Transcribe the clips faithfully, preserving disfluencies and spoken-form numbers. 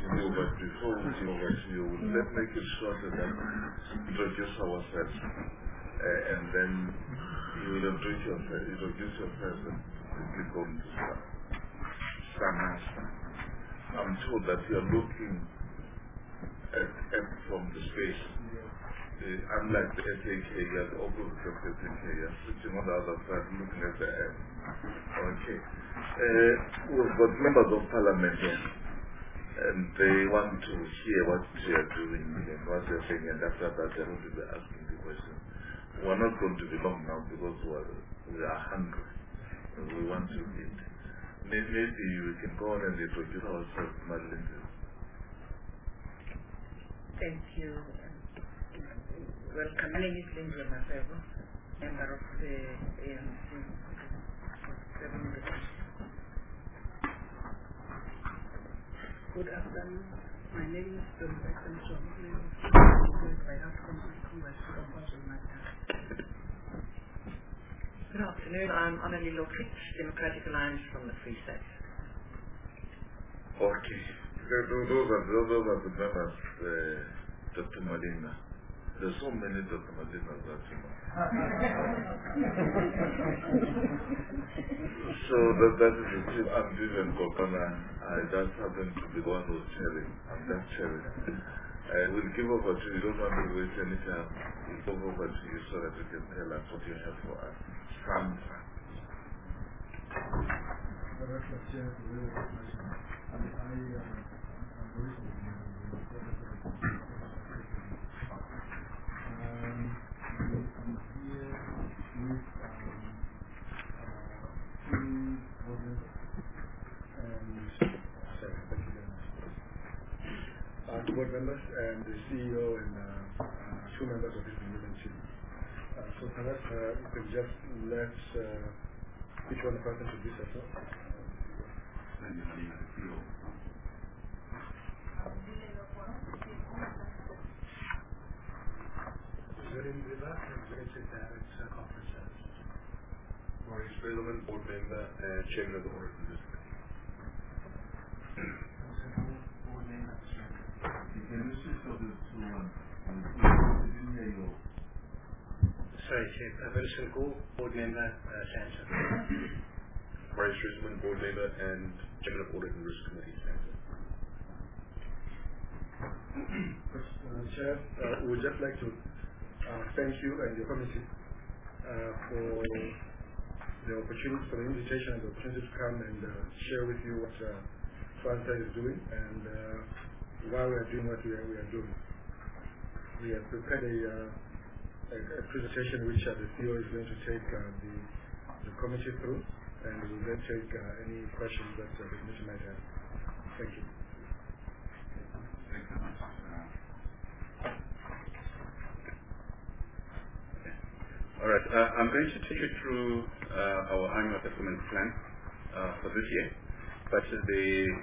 you, but before we move over to you, let's make it shorter than introduce ourselves. Uh, and then you will introduce yourself, introduce yourself and quickly go into some, some answer. I'm told that you are looking at, at from the space. Uh, unlike the S A K, you are the opposite of the S A K. You are sitting on the other side looking at the air. Okay. Uh, we've got members of parliament here, and they want to hear what you are doing and what you are saying, and after that they want to be asking the question. We are not going to be long now because we are, we are hungry. We want to eat. Maybe we can go on and introduce ourselves, Madeline. Thank you. Welcome. My name is Lindsay Mafebo, member of the A N C. Good afternoon. My name is Rebecca Mchomile. I have come to Good afternoon. I'm Annelie Lockridge, Democratic Alliance from the Free State. Okay. Those are, those are the members, uh, Doctor Malina. There's so many Doctor Malinas that you know. So that, that is the chief. I'm Vivian Kokona. I just happen to be the one who's chairing. I'm just chairing. I will give over to you. You don't want to waste any time. We'll give over to you so that you can tell us what you have for us. Sandra. Board members and the C E O and uh, uh, two members of this team. Uh, so perhaps uh, you could just let uh, each one of us introduce ourselves. Zorin Villa, Executive Director, Conference Services. Maurice Bredelman, Board Member and Chairman of the Audit and Risk Committee. Sorry, Chair. Uh, Vincent Gould, Board Member, uh, Sansa. Maurice Bredelman, Board Member and Chairman of Audit and Risk Committee, Sansa. Uh, Chair, uh, we would just like to uh, thank you and your committee uh, for the opportunity, for the invitation and the opportunity to come and uh, share with you what uh, Fanta is doing and uh, why we are doing what we are, we are doing. We have prepared a, uh, a, a presentation which uh, the C E O is going to take uh, the, the committee through, and we will then take uh, any questions that uh, the committee might have. Thank you. All right, uh, I'm going to take you through uh, our annual performance plan uh, for this year, but the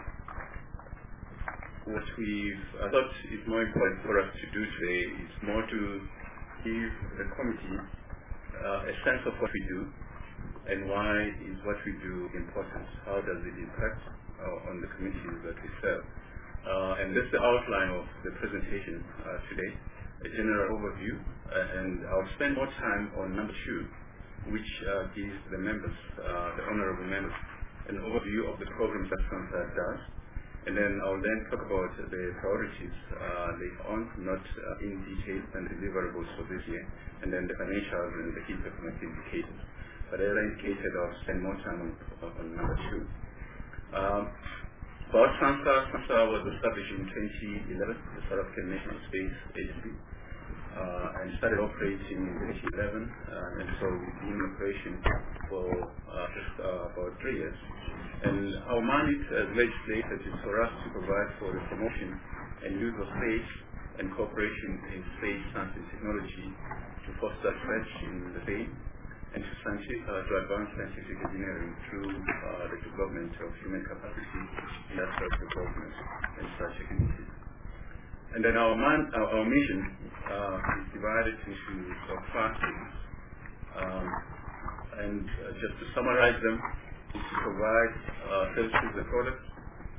what we've I thought is more important for us to do today is more to give the committee uh, a sense of what we do and why is what we do important. How does it impact uh, on the communities that we serve? Uh, and this is the outline of the presentation uh, today, a general overview, uh, and I'll spend more time on number two, which uh, gives the members, uh, the honorable members, an overview of the programs that SANSA does. And then I'll then talk about the priorities uh, later on, not uh, in detail, and deliverables for this year, and then the financials and the key performance indicators. But as I indicated, I'll spend more time on, on number two. Um, about SANSA, SANSA was established in twenty eleven, the South African National Space Agency, uh, and started operating in twenty eleven, uh, and so we've been in operation for uh, just uh, about three years. And our mandate as legislators is for us to provide for the promotion and use of space and cooperation in space science and technology to foster trust in the same and to, uh, to advance scientific engineering through uh, the development of human capacity, industrial development, and such activities. And then our, man, our, our mission uh, is divided into uh, five things. Um, and uh, just to summarize them, is to provide uh, services and products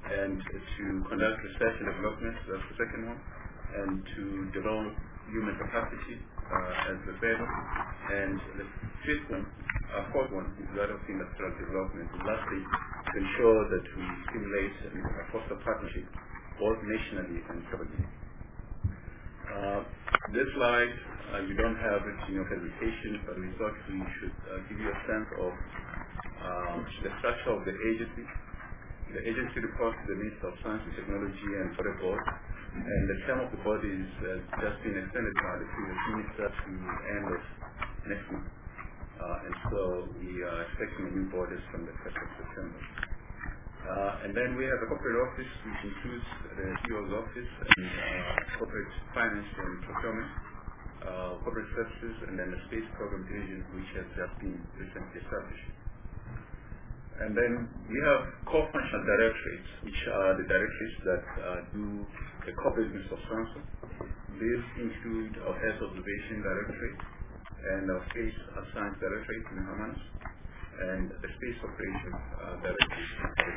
and to conduct research and development, that's the second one, and to develop human capacity uh, as the third one, and the fifth one, uh, fourth one, is that of industrial development. And lastly, to ensure that we stimulate and foster partnership both nationally and globally. Uh, this slide, uh, you don't have it in your presentation, but we thought we should uh, give you a sense of uh, the structure of the agency. The agency reports to the Minister of Science and Technology and for the board, and the term of the body is uh, just been extended by the previous minister to the end of next month. Uh, and so we are expecting new borders from the first of September. Uh, and then we have a corporate office, which includes the C E O's office and uh, corporate finance and procurement, uh, corporate services, and then the space program division, which has just been recently established. And then we have core functional directorates, which are the directorates that uh, do the core business of SANSA. These include our Earth Observation Directorate and our Space Science Directorate in Hermanus, and the Space Operations uh, Directorate.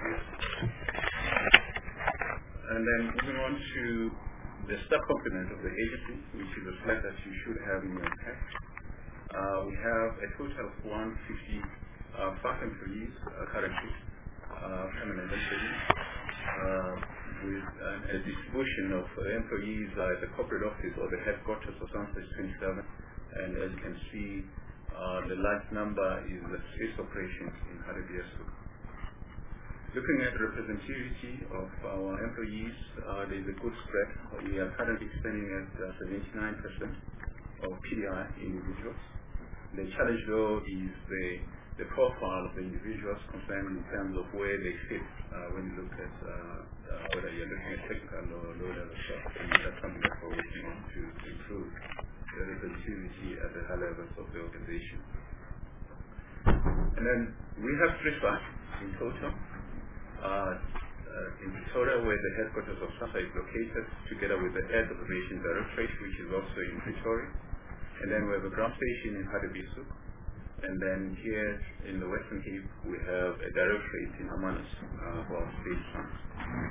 And then moving on to the sub-component of the agency, which is a slide that you should have in your pack. Uh, we have a total of one hundred fifty Uh, five employees uh, currently, uh, permanent employees, uh, with uh, a distribution of uh, employees uh, at the corporate office or the headquarters of SANSA is twenty-seven, and as you can see, uh, the large number is the space operations in Harabiasu. Looking at the representativity of our employees, uh, there is a good spread. We are currently standing at uh, seventy-nine percent of P I individuals. The challenge though is the the profile of the individuals concerned in terms of where they fit uh, when you look at uh, uh, whether you're looking at technical or low level stuff. And that's something that we're working on to improve the representativity at the high levels of the organization. And then we have three sites in total. Uh, uh, in Pretoria, where the headquarters of SANSA is located, together with the Earth Observation Directorate, which is also in Pretoria. And then we have a ground station in Harabiasu. And then here in the Western Cape, we have a directorate in Hermanus uh, for space science.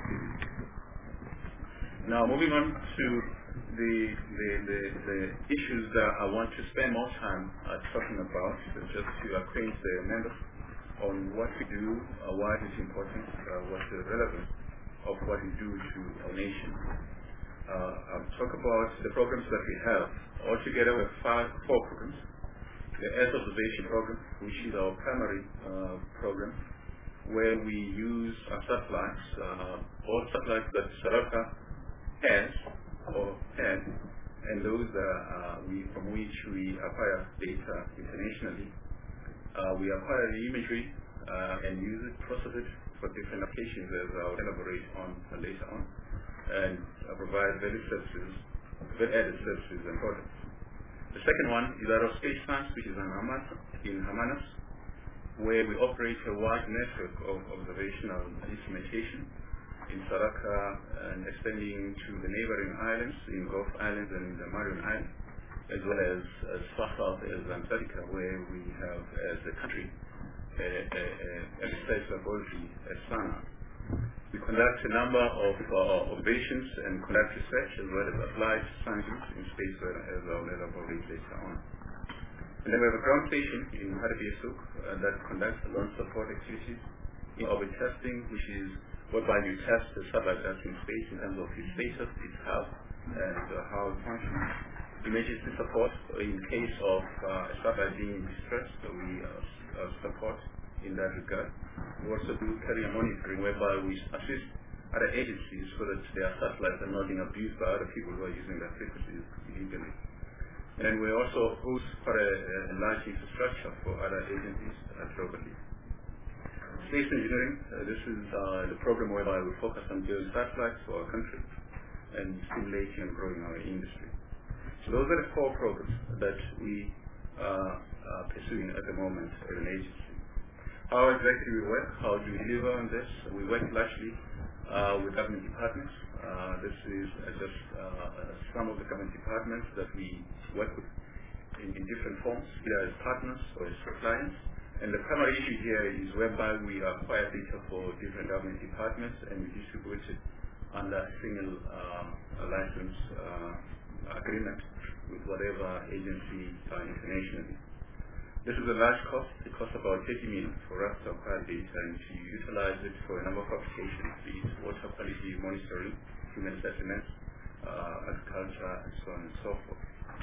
Now, moving on to the, the, the, the issues that I want to spend more time uh, talking about, just to acquaint the members on what we do, uh, why it's important, uh, what's the relevance of what we do to our nation. Uh, I'll talk about the programs that we have. Altogether, we have five, four programs. The Earth Observation Program, which is our primary uh, program, where we use our satellites, uh, all satellites that SARACA has or had, and those that uh, we, from which we acquire data internationally. Uh, we acquire the imagery uh, and use it, process it for different applications, as I'll elaborate on uh, later on, and uh, provide value services, value-added services and products. The second one is aerospace science, which is in Hermanus, where we operate a wide network of observational instrumentation in Saraka and extending to the neighboring islands, in Gulf Islands and the Marion Islands, as well as as far south as Antarctica, where we have, as a country, a, a, a research laboratory at SANA. We conduct a number of uh, observations and conduct research as well as applied sciences in space, as I'll elaborate later on. And then we have a ground station in Harabiasu uh, that conducts launch support activities in orbit testing, which is whereby you test the satellite that's in space in terms of its status, its health, and uh, how it functions. Emergency support in case of uh, a satellite being in distress, so we uh, uh, support in that regard. We also do carrier monitoring, whereby we assist other agencies so that their satellites are not being abused by other people who are using their frequencies illegally. And we also host quite a, a large infrastructure for other agencies uh, globally. Space engineering, uh, this is uh, the program whereby we focus on building satellites for our country and stimulating and growing our industry. So those are the four programs that we uh, are pursuing at the moment as an agency. How exactly we work, how do we deliver on this? We work largely uh, with government departments. Uh, this is uh, just uh, some of the government departments that we work with in, in different forms, either as partners or as clients. And the primary issue here is whereby we acquire data for different government departments and we distribute it under a single uh, license uh, agreement with whatever agency uh, internationally. This is a large cost. It costs about thirty million for us to acquire data and to utilize it for a number of applications, be it water quality monitoring, human settlements, uh, agriculture, and so on and so forth.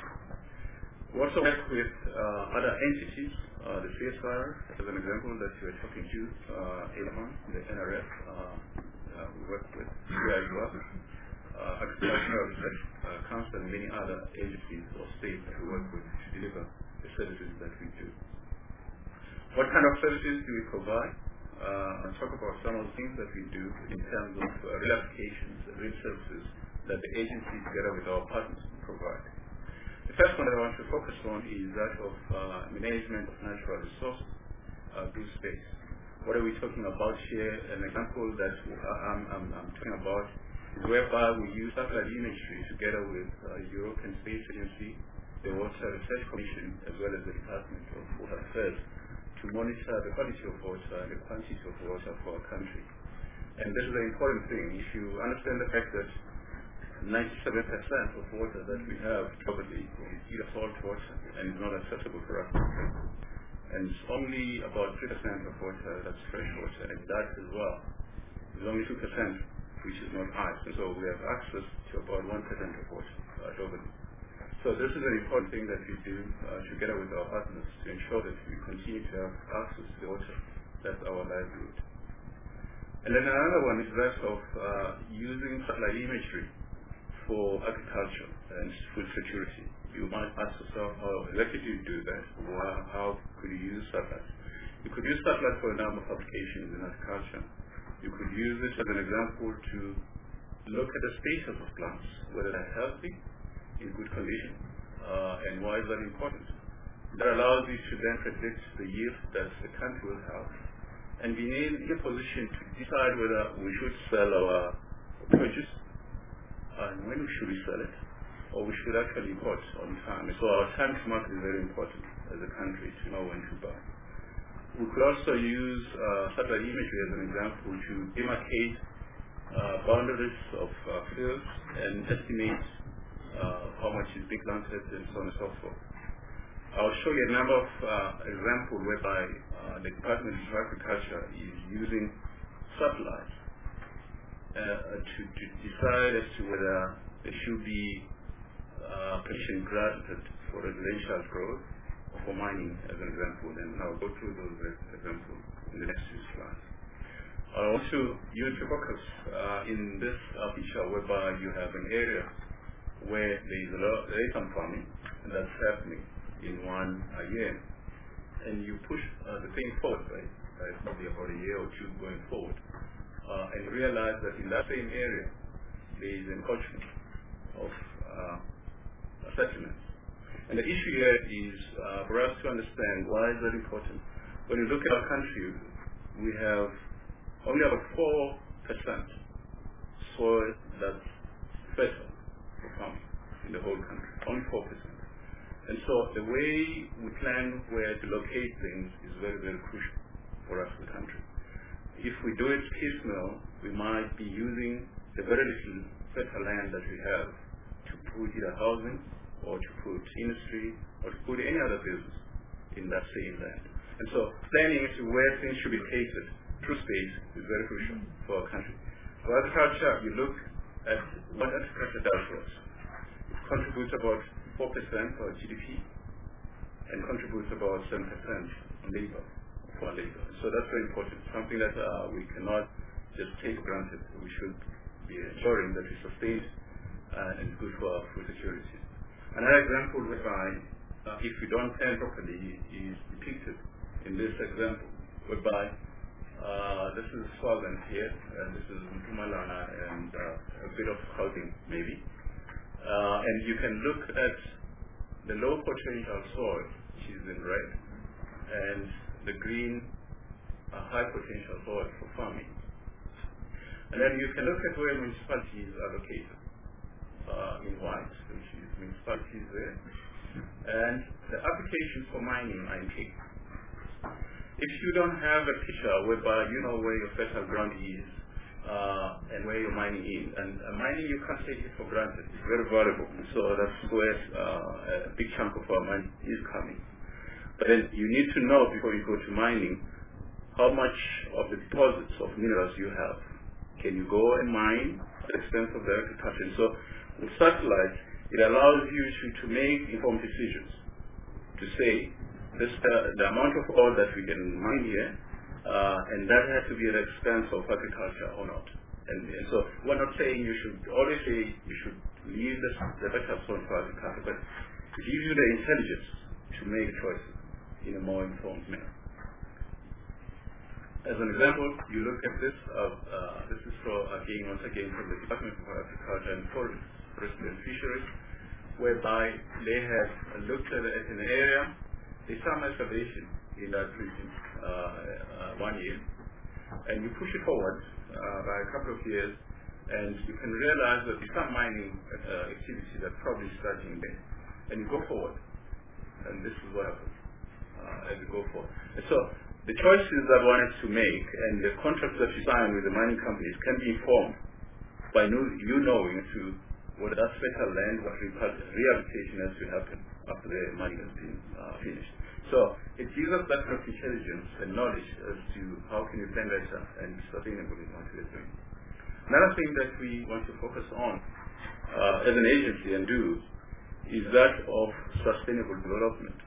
We also work with uh, other entities, uh, the C S R, as an example that you are talking to, uh, A M A, the N R F, uh, uh, we work with C I U A, uh, Agricultural Research uh, Council, and many other agencies or states that we work with to deliver the services that we do. What kind of services do we provide? Uh, I'll talk about some of the things that we do in terms of uh, real applications, real services that the agency together with our partners provide. The first one that I want to focus on is that of uh, management of natural resources uh, through space. What are we talking about here? An example that I'm, I'm, I'm talking about is whereby we use satellite imagery together with uh, European Space Agency, the Water Research Commission, as well as the Department of Water Affairs, to monitor the quality of water and the quantity of water for our country. And this is an important thing. If you understand the fact that ninety-seven percent of water that we have probably is either salt water and is not accessible for us, and it's only about three percent of water that's fresh water, and that as well is only two percent, which is not ice. And so we have access to about one percent of water uh, globally. So this is an important thing that we do uh, together with our partners to ensure that we continue to have access to the water. That's our livelihood. And then another one is that of uh, using satellite imagery for agriculture and food security. You might ask yourself, how exactly do you do that? Well, how could you use satellites? You could use satellites for a number of applications in agriculture. You could use it as an example to look at the status of plants, whether they're healthy, in good condition, uh, and why is that important? That allows you to then predict the yield that the country will have, and be in a position to decide whether we should sell our produce, and when should we sell it, or we should actually import on time. So our time to market is very important as a country to know when to buy. We could also use uh, satellite imagery as an example to demarcate uh, boundaries of uh, fields and estimate Uh, how much is being planted, and so on and so forth. I'll show you a number of uh, examples whereby uh, the Department of Agriculture is using satellites uh, to, to decide as to whether there should be uh, permission granted for residential growth or for mining, as an example, and I'll go through those examples in the next few slides. I want to use the focus uh, in this uh, picture whereby you have an area where there is a lot, there is some farming, and that's happening in one uh, year, and you push uh, the thing forward, right? Uh, it's probably about a year or two going forward, uh, and realize that in that same area there is encroachment of uh, settlements. And the issue here is uh, for us to understand why is that important. When you look at our country, we have only about four percent soil that's fertile for farming in the whole country, only four percent. And so the way we plan where to locate things is very, very crucial for us in the country. If we do it piecemeal, we might be using the very little fertile land that we have to put either housing or to put industry or to put any other business in that same land. And so planning as to where things should be catered through space is very crucial for our country. For agriculture, you look at what agriculture does for us. It contributes about four percent of G D P and contributes about seven percent on labor, for labor. So that's very important, something that uh, we cannot just take for granted. We should be ensuring that we sustain uh, and good for our food security. Another example whereby uh, if we don't plan properly is depicted in this example, whereby uh, this is Swaziland here, and this is Mpumalanga, and uh, a bit of housing maybe. Uh, and you can look at the low potential soil, which is in red, and the green uh, high potential soil for farming. And then you can look at where municipalities are located uh, in white, which is municipalities there, and the applications for mining are in pink. if you don't have a picture whereby you know where your fertile ground is uh, and where you're mining in, and uh, mining you can't take it for granted. It's very valuable. So that's where uh, a big chunk of our money is coming. But then you need to know before you go to mining how much of the deposits of minerals you have. Can you go and mine at the expense of the agriculture? So with satellites, it allows you to, to make informed decisions to say this uh, the amount of oil that we can mine here, uh, and that has to be at the expense of agriculture or not. And, and so we're not saying you should always say you should leave the, the better soil for agriculture, but it gives you the intelligence to make choices in a more informed manner. As an example, you look at this, uh, uh, this is for, again, once again, from the Department of Agriculture and Forestry and Fisheries, whereby they have looked at, at an area, there's some excavation in that region uh, uh, one year, and you push it forward uh, by a couple of years, and you can realize that there's some mining uh, activity that's probably starting there, and you go forward, and this is what happens uh, as you go forward. And so, the choices that one has to make and the contracts that you sign with the mining companies can be informed by know, you knowing to what that fertile land, what rehabilitation has to happen after the mining has been uh, finished. So it gives us that kind of intelligence and knowledge as to how can you plan better and sustainably what we're doing. Another thing that we want to focus on uh, as an agency and do is that of sustainable development.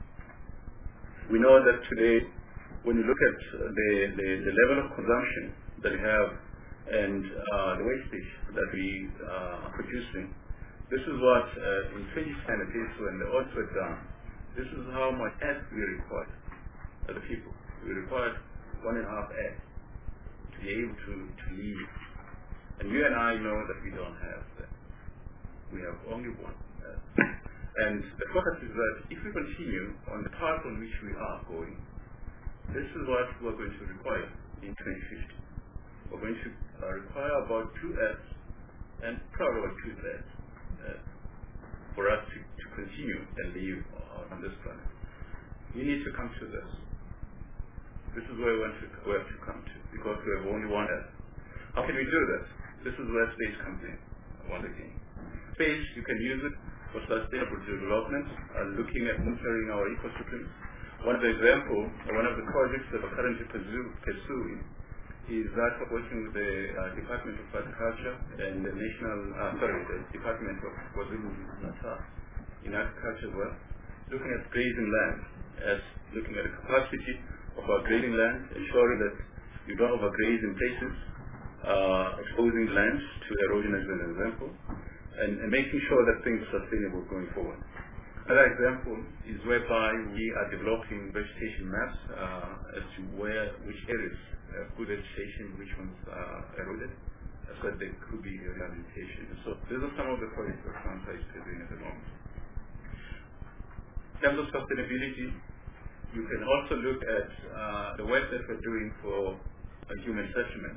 We know that today, when you look at the, the, the level of consumption that we have and uh, the wastage that we uh, are producing, this is what uh, in twenty ten at least when the odds were down, this is how much egg we required as a people. We required one and a half egg to be able to, to live. And you and I know that we don't have that. We have only one. Uh, and the focus is that if we continue on the path on which we are going, this is what we're going to require in twenty fifty. We're going to uh, require about two Fs and probably about two Zs uh, for us to, to continue and live on this planet. We need to come to this. This is where we want to, we have to come to, because we have only one F. How can we do this? This is where space comes in, once again. Space, you can use it for sustainable development, uh, looking at monitoring our ecosystems. One of the examples, one of the projects that we're currently pursuing is that of working with the uh, Department of Agriculture and the National, uh, sorry, the Department of KwaZulu-Natal in agriculture as well, looking at grazing land, as looking at the capacity of our grazing land, ensuring that you don't overgraze in places, uh, exposing lands to erosion as an example, and, and making sure that things are sustainable going forward. Another example is whereby we are developing vegetation maps uh, as to where, which areas have good vegetation, which ones are eroded, so that there could be rehabilitation. So these are some of the projects that Franca is doing at the moment. In terms of sustainability, you can also look at uh, the work that we're doing for a human settlement,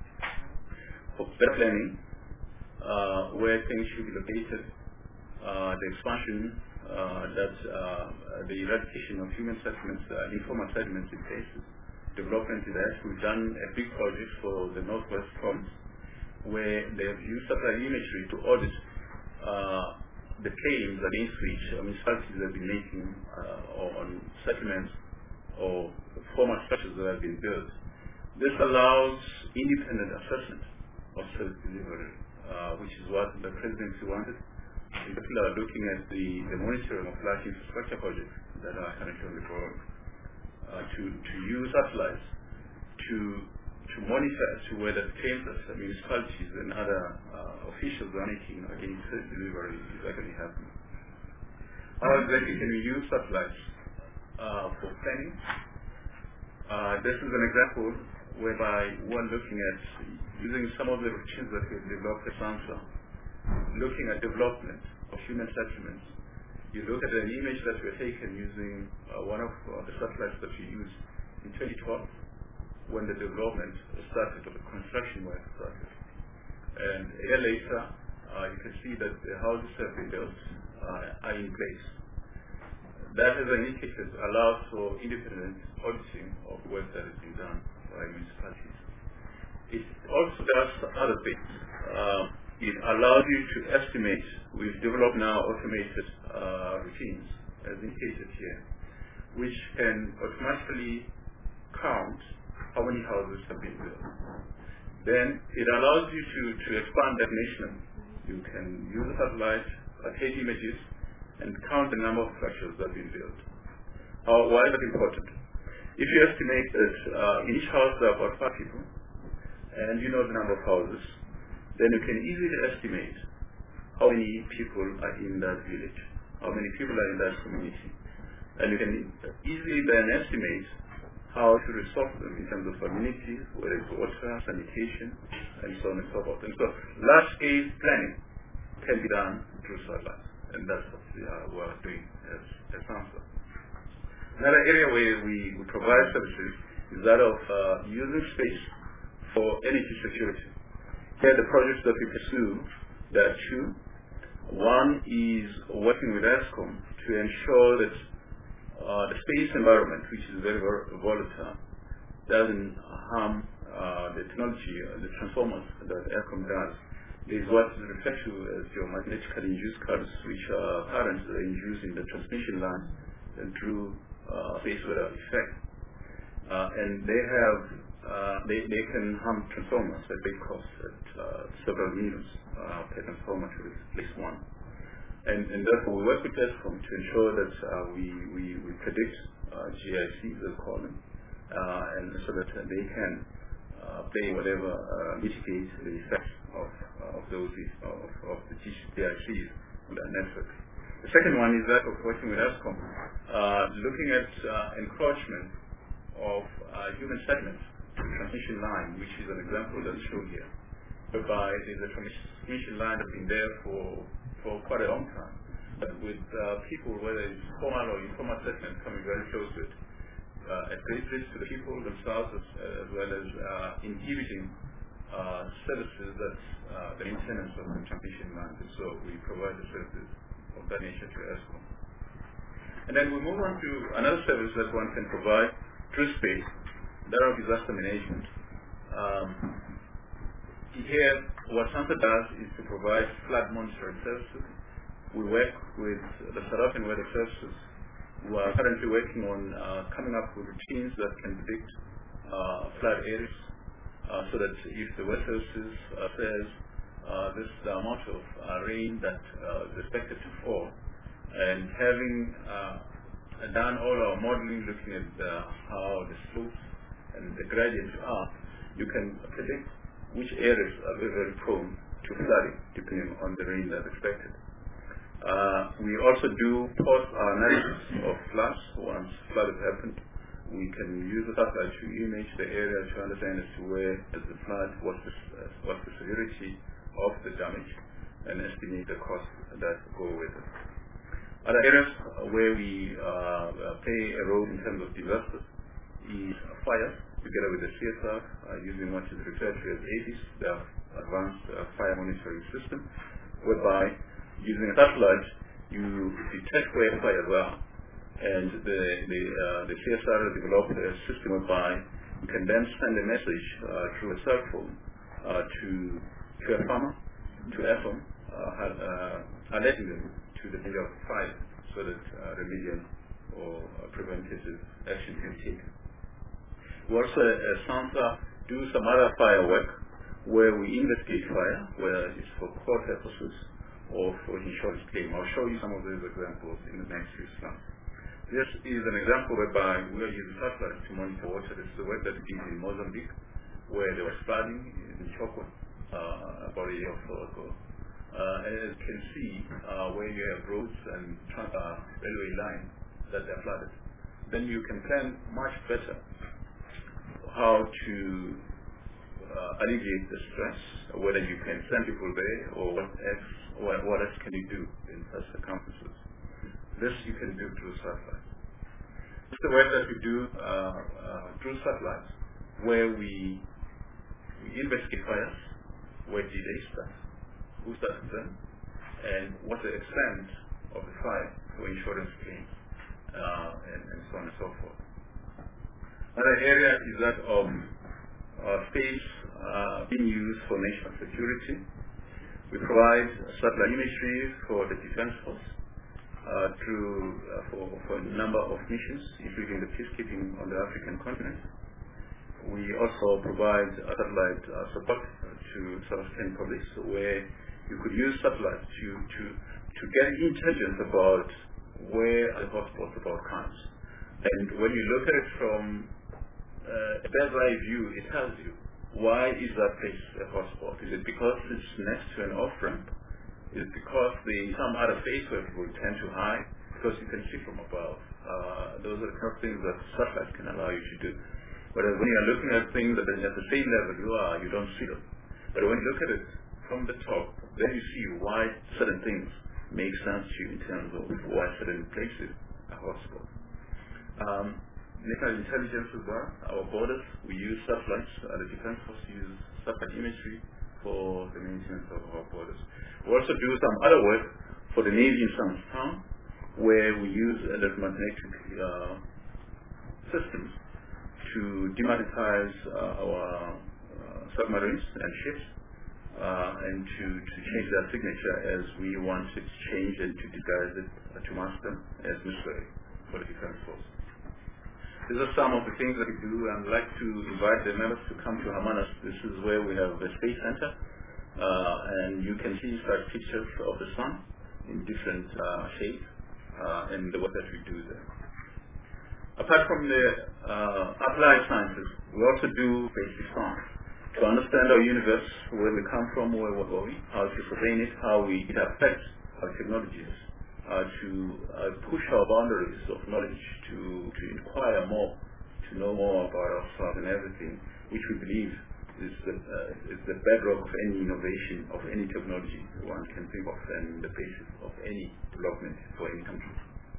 for better planning, uh, where things should be located, uh, the expansion, Uh, that uh, the eradication of human settlements, uh, informal settlements in places, development in that. We've done a big project for the Northwest Province where they have used satellite imagery to audit uh, the claims against which municipalities have been making uh, on settlements or former structures that have been built. This allows independent assessment of service delivery, uh, which is what the presidency wanted. In particular, looking at the, the monitoring of large infrastructure projects that are currently on the board, uh, to, to use satellites to, to monitor as to whether the claims that municipalities and other uh, officials are making against service delivery is actually happening. How exactly can we use satellites uh, for planning? Uh, this is an example whereby we're looking at using some of the routines that we've developed at SAMHSA, looking at development of human settlements. You look at an image that we taken using uh, one of uh, the satellites that we used in twenty twelve when the development started, or the construction work started. And a year later, uh, you can see that the houses have been built, uh, are in place. that, as I indicated, allows for independent auditing of work that has been done by municipalities. It also does other things. Uh, it allows you to estimate. We've developed now automated uh, routines, as indicated here, which can automatically count how many houses have been built. Then it allows you to, to expand definition. You can use a satellite, uh, take images, and count the number of structures that have been built. How, why is that important? If you estimate that uh, in each house there are about five people, and you know the number of houses, then you can easily estimate how many people are in that village, how many people are in that community. And you can easily then estimate how to resolve them in terms of amenities, whether it's water, sanitation, and so on and so forth. And so large-scale planning can be done through satellites, and that's what we are, we are doing as, as SANSA. Another area where we, we provide services is that of uh, using space for energy security. Here the projects that we pursue, there are two. One is working with ESCOM to ensure that uh, the space environment, which is very, very volatile, doesn't harm uh, the technology, uh, the transformers that ESCOM does. There is what is referred to as geomagnetically induced currents, which are currents that are induced in the transmission line and through uh, space weather effect. Uh, and they have, uh, they, they can harm transformers at big cost, at uh, several millions uh, per transformer to replace one. And, and therefore we work with ESCOM to ensure that uh, we, we, we predict uh, G I Cs, as call them, uh, and so that uh, they can uh, play whatever uh, mitigates the effects of, uh, of those of, of the G I Cs on that network. The second one is that of working with ESCOM, uh, looking at uh, encroachment of uh, human segments to the transmission line, which is an example that's shown here, whereby there's a transmission line that's been there for, for quite a long time, but with uh, people, whether it's formal or informal segments, coming very close to it, uh, at great risk to the people themselves, as, as well as uh, inhibiting uh, services that uh, the maintenance of the transmission lines. And so we provide the services of that nature to ESCOM. And then we move on to another service that one can provide through space, that of disaster management. Um, here, what SANSA does is to provide flood monitoring services. We work with the South African Weather Services, who are currently working on uh, coming up with routines that can predict uh, flood areas, uh, so that if the Weather Services uh, says uh, this is the amount of uh, rain that uh, is expected to fall, and having uh, done all our modeling, looking at uh, how the slopes and the gradients are, you can predict which areas are very, very prone to flooding, depending on the rain that's expected. Uh, we also do post-analysis of floods. Once flood has happened, we can use the satellite to image the area to understand as to where is the flood, what's the, uh, what's the severity of the damage, and estimate the costs that go with it. Other areas where we uh, play a role in terms of disasters is fire, together with the C S R, uh, using what is referred to as A D I S, the Advanced uh, Fire Monitoring System, whereby using a satellite you detect where fires are, and the the, uh, the C S R has developed a system whereby you can then send a message uh, through a cell phone uh, to to a farmer, to ESCOM, uh, uh, alerting them to the danger of fire, so that uh, remedial or uh, preventative action can be taken. We also, as SANSA, do some other fire work where we investigate fire, whether it's for court purposes or for insurance claim. I'll show you some of those examples in the next few slides. This is an example whereby we are using satellites to monitor water. This is the work that we did in Mozambique, where there was flooding in Chokwe uh, about a year or so ago. Uh, and as you can see, uh, where you have roads and uh, railway lines that are flooded, then you can plan much better how to uh, alleviate the stress, whether you can send people there or what else, what, what else can you do in such circumstances. This you can do through satellites. It's the work that we do uh, uh, through satellites, where we, we investigate fires, where did they start, who started them, and what's the extent of the fire for insurance claims. so forth. Another area is that of uh, space uh, being used for national security. We provide satellite imagery for the Defense Force uh, through, uh, for, for a number of missions, including the peacekeeping on the African continent. We also provide satellite uh, support to South African police, where you could use satellites to, to, to get intelligence about where are the hotspots about crimes. And when you look at it from uh, a bird's eye view, it tells you, why is that place a hotspot? Is it because it's next to an off-ramp? Is it because the some other place where people tend to hide? Because you can see from above. Uh, those are the kind of things that satellites can allow you to do. Whereas when you are looking at things that at the same level you are, you don't see them. But when you look at it from the top, then you see why certain things make sense to you in terms of why certain places are hotspots. Um, National intelligence as well, our borders, we use satellites, uh, the Defense Force uses satellite imagery for the maintenance of our borders. We also do some other work for the Navy in Sandton, where we use electromagnetic uh, systems to demagnetize uh, our uh, submarines and ships uh, and to, to change their signature as we want it changed and to disguise it uh, to mask them as necessary for the Defense Force. These are some of the things that we do. I'd like to invite the members to come to Hermanus. This is where we have the Space Center, uh, and you can see such pictures of the sun in different uh, shapes uh, and the work that we do there. Apart from the uh, applied sciences, we also do basic science. To understand our universe, where we come from, where we're going, how to sustain it, how we, it affects our technologies. Uh, to uh, push our boundaries of knowledge, to, to inquire more, to know more about ourselves and everything, which we believe is the, uh, is the bedrock of any innovation, of any technology one can think of, and the basis of any development for any country.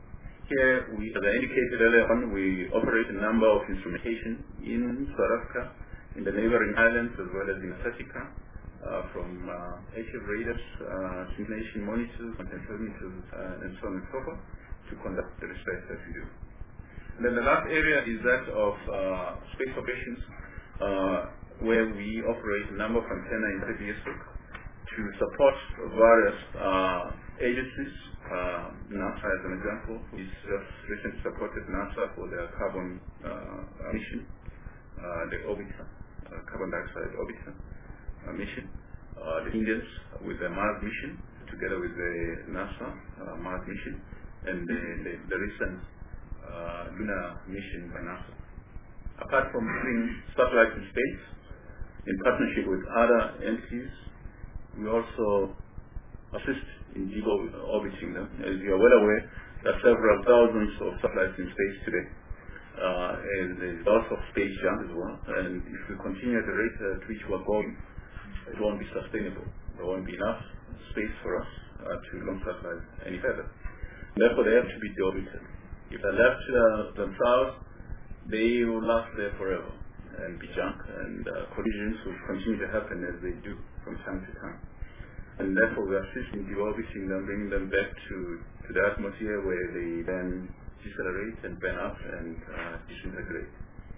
Here, we, as I indicated earlier on, we operate a number of instrumentation in South Africa, in the neighboring islands, as well as in Africa. Uh, from uh, H F radars, uh, simulation monitors, content monitors, uh, and so on and so forth, to conduct the research that we do. And then the last area is that of uh, space operations, uh, where we operate a number of antenna in R B S to support various uh, agencies. Uh, NASA, as an example, we just recently supported NASA for their carbon uh, mission, uh, the orbiter, uh, carbon dioxide orbiter. Uh, mission, uh, the Indians with the Mars mission, together with the NASA uh, Mars mission, and the, the, the recent uh, lunar mission by NASA. Apart from putting satellites in space, in partnership with other entities, we also assist in deorbiting them. As you are well aware, there are several thousands of satellites in space today. Uh, and there's lots of space junk as well. And if we continue at the rate at which we're going, it won't be sustainable. There won't be enough space for us uh, to launch satellites any further. Therefore, they have to be deorbited. If they're left uh, themselves, they will last there forever and be junk, and uh, collisions will continue to happen as they do from time to time. And therefore, we assist in deorbiting them, bringing them back to, to the atmosphere where they then decelerate and burn up and uh, disintegrate.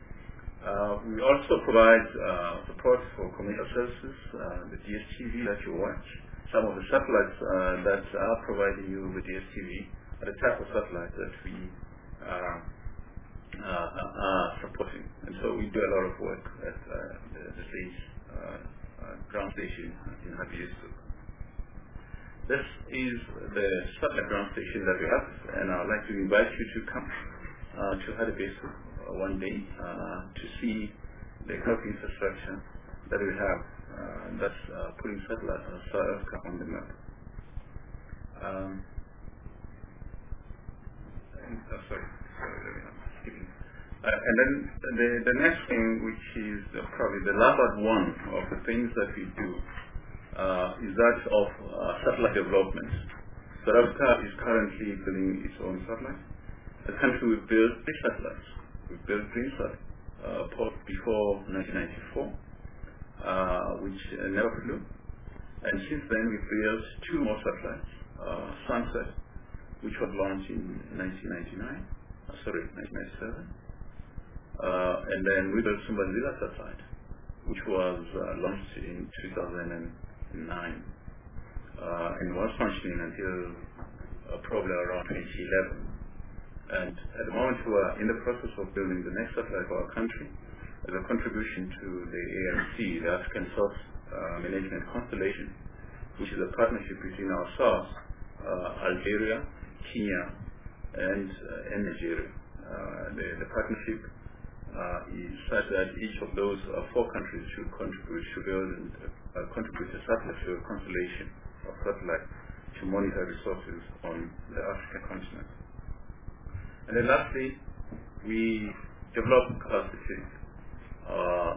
Uh, we also provide uh, support for commercial services, uh, the D S T V that you watch. Some of the satellites uh, that are providing you with D S T V are the type of satellites that we uh, uh, are supporting. And so we do a lot of work at uh, the, the space uh, uh, ground station in Habiyesu. This is the satellite ground station that we have, and I'd like to invite you to come uh, to Habiyesu one day uh, to see the kind of infrastructure that we have uh, that's uh, putting satellite uh, South Africa on the map. Um, and, uh, sorry, sorry, I'm skipping. Uh, and then the, the next thing, which is uh, probably the last one of the things that we do, uh, is that of uh, satellite development. South Africa is currently building its own satellite. The country will build three satellites. We built GreenSat uh, before nineteen ninety-four, uh, which uh, never flew. And since then, we built two more satellites, uh, Sunset, which was launched in nineteen ninety-nine, sorry, nineteen ninety-seven. Uh, and then we built Sumbanzila satellite, which was uh, launched in two thousand nine uh, and was functioning until uh, probably around twenty eleven. And at the moment we are in the process of building the next satellite for our country as a contribution to the A R C, the African Source uh, Management Constellation, which is a partnership between ourselves, uh, Algeria, Kenya, and, uh, and Nigeria. Uh, the, the partnership uh, is such that each of those uh, four countries should contribute, should build and uh, contribute a satellite to a constellation of satellites to monitor resources on the African continent. And then lastly, we develop capacity uh,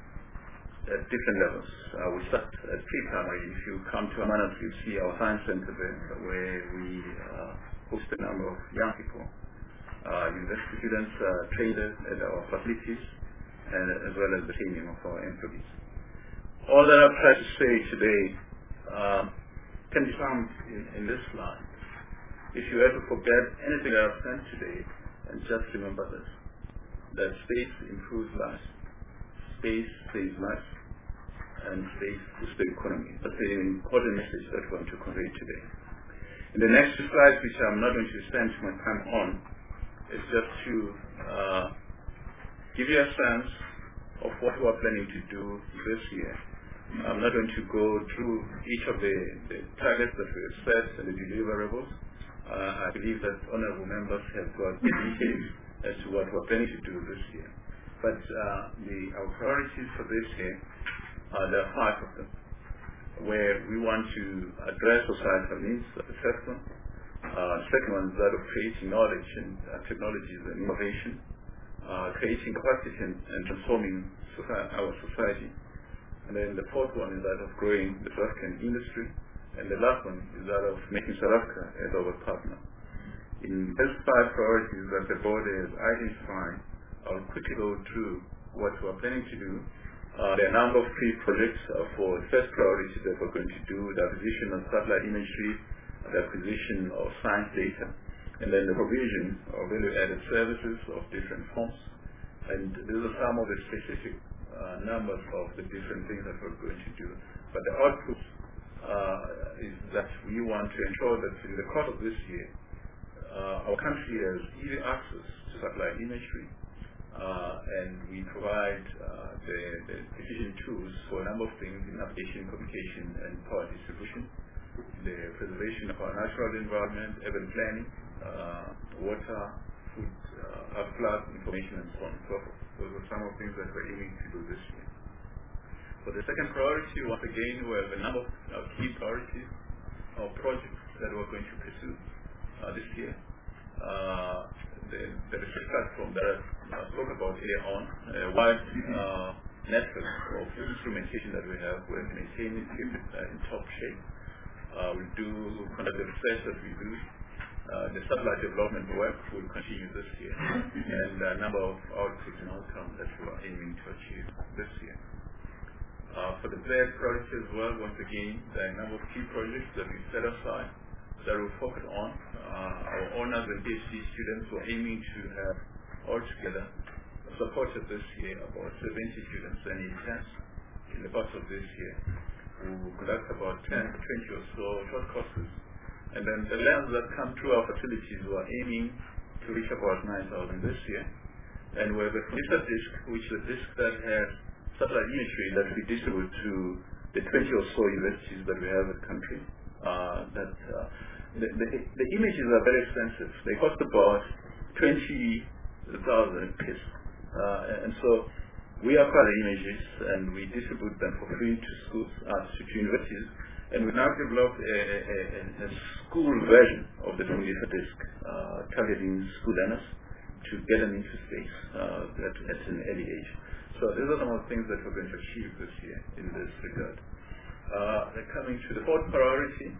at different levels. Uh, we start at pre-primary. If you come to Amanas, you see our science center there, where we uh, host a number of young people. Uh, university students uh, trained at our facilities, and as well as the training of our employees. All that I've tried to say today uh, can be found in, in this slide. If you ever forget anything that I've said today, and just remember this, that space improves lives, space saves lives, and space boosts the economy. That's the important message that we want to convey today. In the next two slides, which I'm not going to spend too much time on, is just to uh, give you a sense of what we are planning to do this year. I'm not going to go through each of the, the targets that we have set and the deliverables. Uh, I believe that honorable members have got details as to what we're planning to do this year. But uh, the, our priorities for this year, uh, there are five of them, where we want to address societal needs. That's the first one. Uh, second one is that of creating knowledge and uh, technologies and innovation, uh, creating capacity and, and transforming society, our society. And then the fourth one is that of growing the South African industry. And the last one is that of making South Africa as our partner. In these five priorities that the board has identified, I'll quickly go through what we're planning to do. Uh, there are a number of key projects uh, for the first priority that we're going to do, the acquisition of satellite imagery, the acquisition of science data, and then the provision of value-added services of different forms. And these are some of the specific uh, numbers of the different things that we're going to do. But the output uh, is that we want to ensure that in the course of this year, uh, our country has easy access to satellite imagery, uh, and we provide uh, the, the decision tools for a number of things in navigation, communication, and power distribution, the preservation of our natural environment, urban planning, uh, water, food, uh, flood information, and so on and so forth. Those are some of the things that we're aiming to do this year. For the second priority, once again, we have a number of uh, key priorities or projects that we're going to pursue uh, this year. Uh, the, the research platform that I uh, spoke about earlier on, a wide uh, network of instrumentation that we have, we're maintaining it uh, in top shape. Uh, we do conduct the research that we do. Uh, the satellite development work will continue this year, and a number of outputs and outcomes that we are aiming to achieve this year. Uh, for the third priority as well, once again, there are a number of key projects that we set aside that we focus on. Uh, our honors and PhD students were aiming to have altogether supported this year about seventy students and interns in the course of this year. We will conduct about ten to twenty or so short courses. And then the labs that come through our facilities were aiming to reach about nine thousand this year. And we have a FONISA disk, which is a disk that has satellite imagery that we distribute to the twenty or so universities that we have in the country. Uh, that uh, the, the, the images are very expensive. They cost about twenty thousand piece. Uh, and so we acquire the images and we distribute them for free to schools, uh, to universities. And we now developed a, a, a, a school version of the FONISA disk, uh, targeting school learners to get them into space uh, at, at an early age. So these are some of the things that we're going to achieve this year in this regard. Uh, coming to the fourth priority,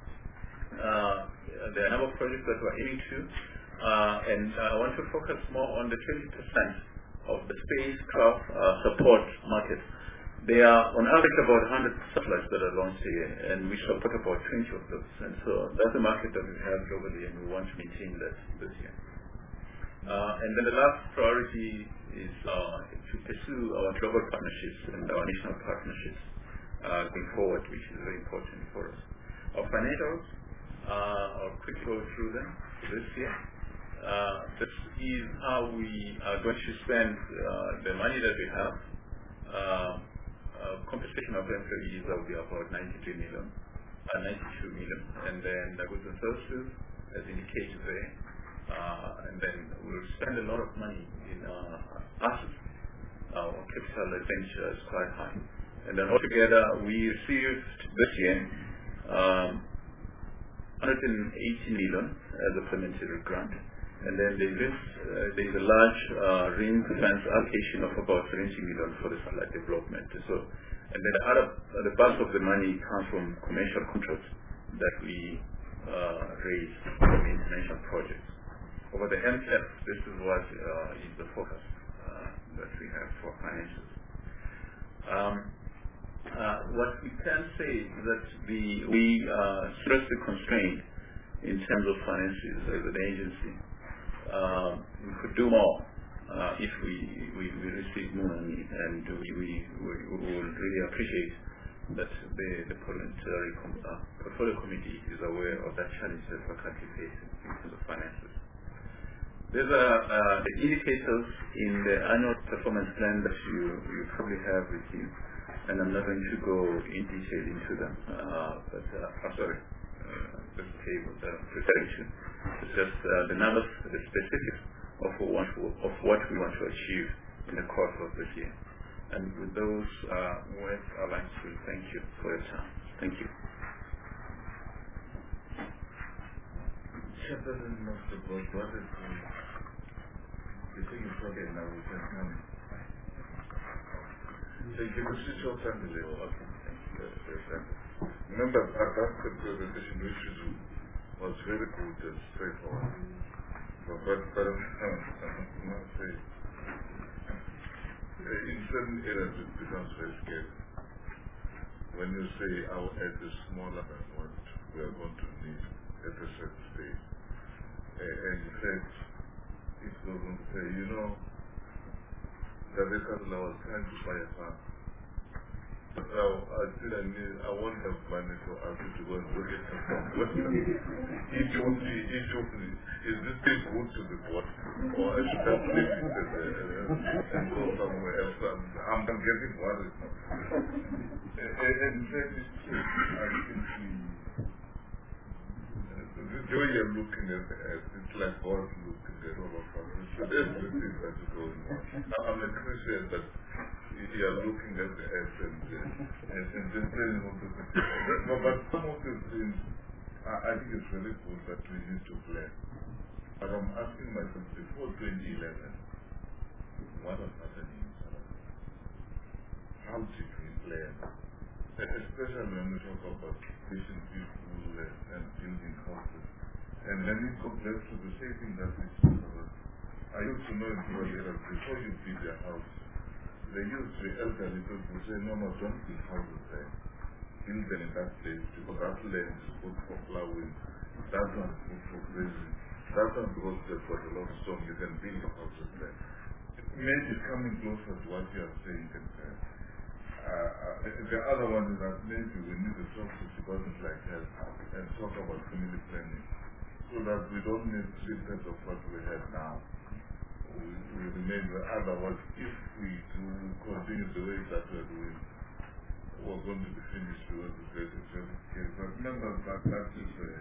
uh, there are a number of projects that we're aiming to, uh, and I want to focus more on the twenty percent of the spacecraft uh, support market. There are on average about one hundred satellites that are launched a year, and we support about twenty of those. And so that's the market that we have globally, and we want to maintain that this year. Uh, and then the last priority is uh, to pursue our global partnerships and our national partnerships uh, going forward, which is very important for us. Our financials, uh, I'll quickly go through them this year. Uh, this is how we are going to spend uh, the money that we have. Uh, uh, compensation of employees will be about ninety-three million, uh, ninety-two million, and then the goods and services, as indicated there. Uh, and then we'll spend a lot of money in uh, assets. Our capital expenditure is quite high. And then altogether, we received this year um, one hundred eighty million as a parliamentary grant. And then there is, uh, there is a large uh, ring fence allocation of about seventy million for the satellite development. So, and then the other, uh, the bulk of the money comes from commercial contracts that we uh, raise from international projects. Over the M F, this is what uh, is the focus uh, that we have for finances. Um, uh, what we can say is that the, we uh, stress the constraint in terms of finances as an agency. Uh, we could do more uh, if we, we, we receive more money, and we, we, we, we will really appreciate that the, the parliamentary com uh, portfolio committee is aware of that challenge that we're currently facing in terms of finances. There's a, uh, the indicators in the annual performance plan that you, you probably have with you, and I'm not going to go in detail into them, uh, but uh, I'm sorry, uh, this table, the presentation. It's just uh, the numbers, the specifics of what, of what we want to achieve in the course of this year. And with those uh, words, I'd like to thank you for your time. Thank you. Chairperson of the board, what is the, the thing is okay now, we can come. So you can switch off and delay. Okay, thank you. Remember, that, that's the presentation which is, was very good and straightforward. But, but, but I must say, in certain areas it becomes very scary. When you say our aid is smaller than what we are going to need at a certain stage. Uh, and in fact, it goes on to say, you know, that the council was trying to buy a farm. But now I still I need, I won't have money to ask you to go and look at the farm. Each of the, each of the, is this thing good to the board? Or I should have left it and, uh, and go somewhere else. I'm, I'm getting worried now. And in fact, it's true. I think the, the way you're looking at it, it's like God looking at all of us. It's everything that is going on. I'm a Christian, but you're looking at the earth and, uh, and, and just telling what to do. But some of the things, I, I think it's very good that we need to plan. But I'm asking myself, before twenty eleven, what was happening in South Africa? How did we plan? Especially when we talk about patient people uh, and building houses. And then it goes back to the same thing that we spoke about. I used to know in rural areas, before you build your house, they used the elderly people to say, no, no, don't build houses there. Build them in that place, because that land is good for flowering. That one is good for grazing. That one, because they've got a lot of stone, you can build houses there. Maybe coming closer to what you are saying, and, uh, Uh, uh, the other one is that maybe we need to talk to departments like health and talk about family planning so that we don't need three-thirds of what we have now. We, we remain, otherwise, if we do continue the way that we're doing, we're going to be finished with the great case. But remember that that is, uh,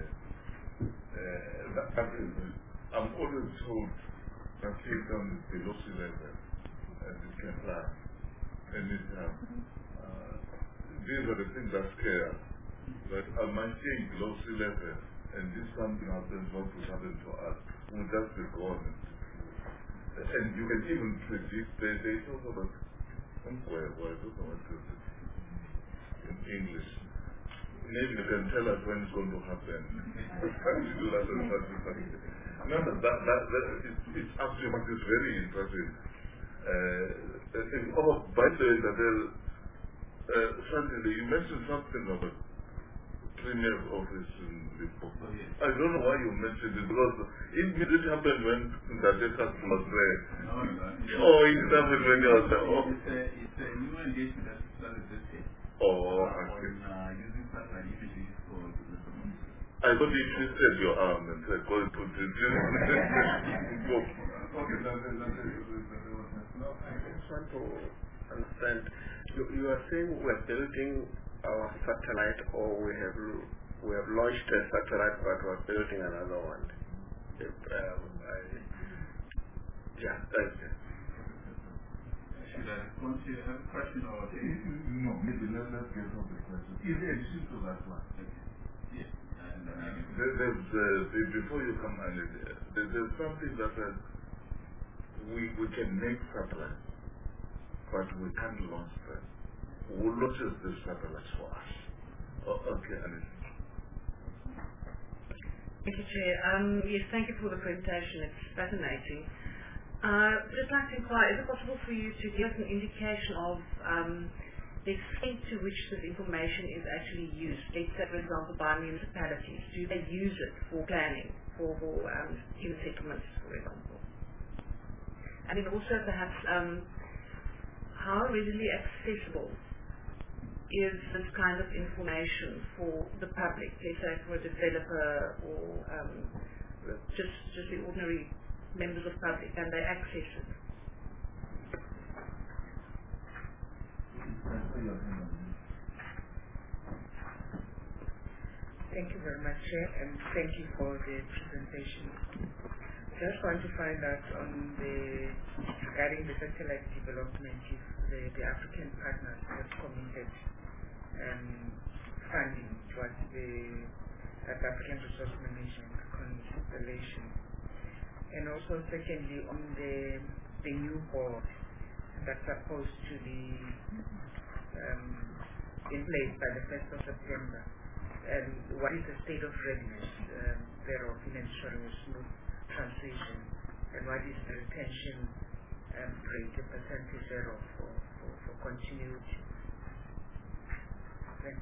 uh, that, that is uh, I'm always told that Cape Town is below sea level and it can fly anytime. Uh, these are the things that scare us. But am I saying below sea level and this something happens, what will happen to us? Will that be gone? And you can even predict, they, they talk about somewhere, well, I don't know what to say in English. Maybe you can tell us when it's going to happen. You do that and that is something. Remember, that, that, that, it's, it's actually what is very interesting. Uh, oh, by the way, that uh, certainly you mentioned something about Premier office in Limpopo. Oh, yes. I don't know why you mentioned it because it did happen when the data was there. No, no. Oh, it happened when you was there. Oh. It's a, it's a new engagement that started this year. Oh, uh, okay. On uh, using satellite images for the community. I thought you twisted your arm and said, go and put it in. Go. Okay, that's it. That's it. No, I just want to understand. You, you are saying we're building our satellite, or we have we have launched a satellite, but we're building another one. If, um, I, yeah, thank you. Should I respond to you? Have a question or a No, maybe let, let's get on the question. In addition to that one, yes. And then I can there, there's, uh, the, before you come on it, there, there's something that uh, we, we can make satellites, but we can't launch them. Who launches the satellites for us? Oh, okay, Alice. Thank you, Chair. Um, yes, thank you for the presentation. It's fascinating. Uh, just like to inquire, is it possible for you to give us an indication of um, the extent to which this information is actually used? Let's say, for example, by municipalities. Do they use it for planning, for, for um, human settlements, for example? And then also perhaps um, how readily accessible is this kind of information for the public, let's say for a developer or um, just just the ordinary members of public, can they access it? Thank you very much, Chair, and thank you for the presentation. Just want to find out on the regarding the satellite development, if the, the African partners have committed um, funding towards the uh, African Resource Management constellation, and also secondly on the the new board that's supposed to be um, in place by the first of September, and what is the state of readiness um, thereof in ensuring a smooth transition, and what is the retention um, rate, the percentage thereof for, for, for continuity? Thanks.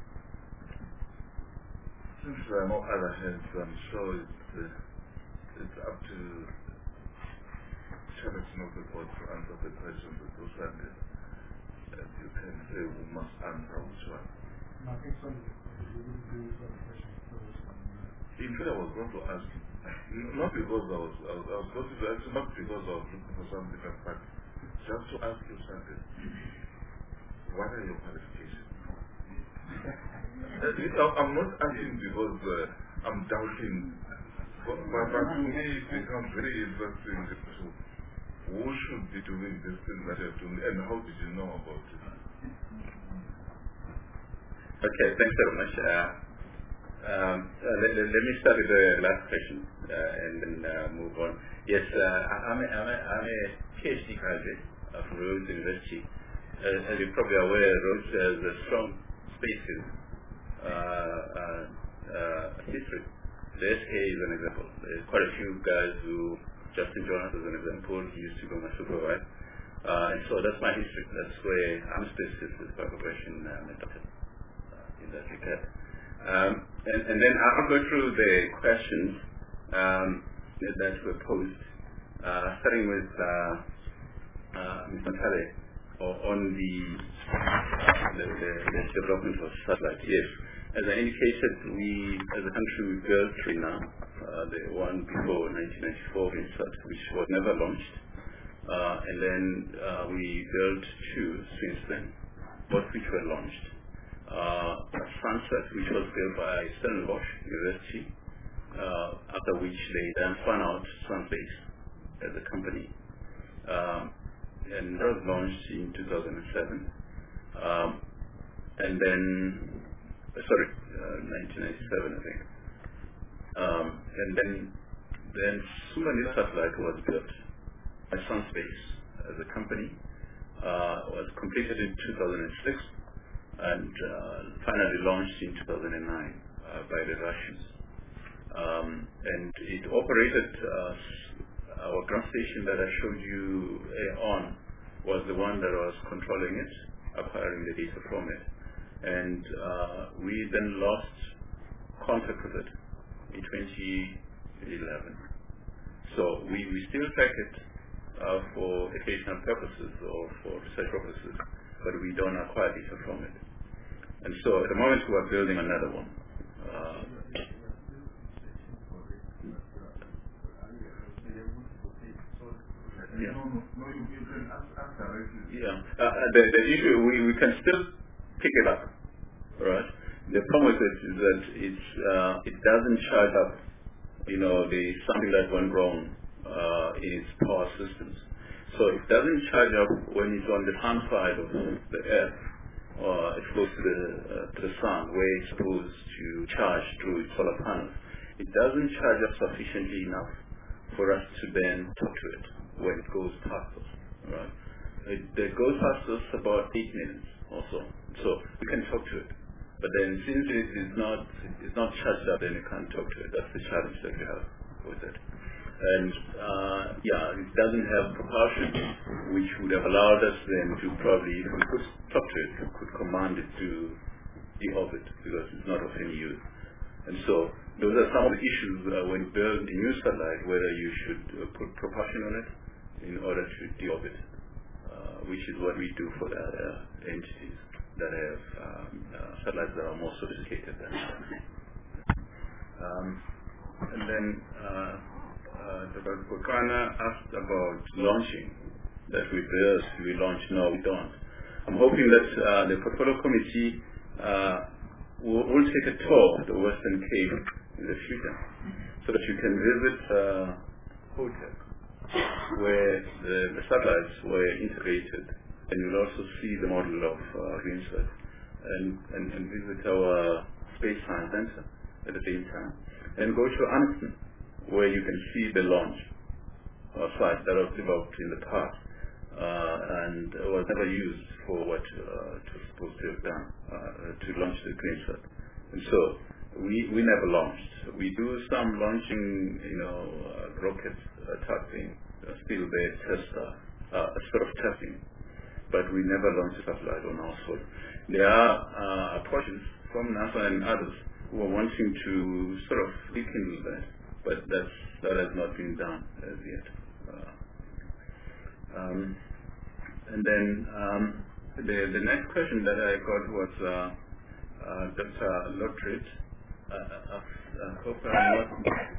Since there are no other hands, I'm sure it's, uh, it's up to chairman of the board to answer the question that was handed. And you can say who must answer which one. No, I think some of the questions first. In fact, I was going to ask, not because I was, I was, I was going to ask you, not because I was looking for something different, but just to ask you something. What are your qualifications? uh, I'm not asking because uh, I'm doubting, but, but, but to me it becomes very interesting to who should be doing this thing that you're doing, and how did you know about it? Okay, thanks very much. Uh, um, uh, let, let, let me start with the last question uh, and then uh, move on. Yes, uh, I'm, a, I'm, a, I'm a PhD graduate from Rhodes University. Uh, as you're probably aware, Rhodes has a strong spaces uh, uh, uh, history. The S K is an example. There's quite a few guys who, Justin Jonas as an example, he used to go my supervisor. Uh, and so that's my history. That's where I'm specific with corporation uh, method uh, in that regard. Um, and, and then I'll go through the questions um, that were posed, uh, starting with uh, uh, Mister Tale on the, uh, the, the, the development of satellite. Yes, as I indicated, we as a country we built three now. Uh, the one before nineteen ninety-four, which was never launched, uh, and then uh, we built two since then, both which were launched. Uh, Sunset, which was built by Stellenbosch University, uh, after which they then spun out Sunspace as a company. Um, and that was launched in two thousand seven. Um, and then, uh, sorry, uh, nineteen ninety-seven, I think. Um, and then, then Sumanil Satellite was built by Sunspace as a company. Uh, was completed in two thousand six. And uh, finally launched in two thousand nine uh, by the Russians. Um, and it operated, uh, our ground station that I showed you uh, on was the one that was controlling it, acquiring the data from it. and uh, we then lost contact with it in twenty eleven. So we, we still track it uh, for educational purposes or for research purposes, but we don't acquire data from it. And so at the moment we are building another one. Uh, yeah. Yeah. Uh, the, the issue, we, we can still pick it up, right? The problem with it is that it's, uh, it doesn't charge up, you know, the something that went wrong uh, in its power systems. So it doesn't charge up when it's on the front side of the Earth, or exposed to the, uh, to the sun, where it's supposed to charge through its solar panels. It doesn't charge up sufficiently enough for us to then talk to it when it goes past us, right? It, it goes past us about eight minutes or so, so we can talk to it. But then since it is not, it's not charged up, then you can't talk to it. That's the challenge that we have with it. And uh, yeah, it doesn't have propulsion, which would have allowed us then to probably, if we could talk to it, we could command it to deorbit because it's not of any use. And so those are some of the issues uh, when you build a new satellite, whether you should uh, put propulsion on it in order to deorbit, uh, which is what we do for the other entities that have um, uh, satellites that are more sophisticated than that. Um, and then uh, uh, Doctor Kokana asked about launching, that we build, we launch, no we don't. I'm hoping that uh, the Portfolio Committee uh, will, will take a tour of the Western Cape in the future, so that you can visit uh, Hotep, where the, the satellites were integrated, and you'll also see the model of uh, GreenSat, and, and, and visit our Space Science Center at the same time, and go to Anniston, where you can see the launch uh, site that was developed in the past, uh, and was never used for what uh, it was supposed to have done, uh, to launch the GreenSat. And so we, we never launched. We do some launching, you know, uh, rockets uh, testing, uh, still there, test, uh, uh, sort of testing, but we never launched a satellite on our soil. There are uh, approaches from NASA and others who are wanting to sort of rekindle that, but that's, that has not been done as yet. Uh, um, and then um, the, the next question that I got was uh, uh, Doctor Lotrit. Uh, uh, uh, hope I'm not...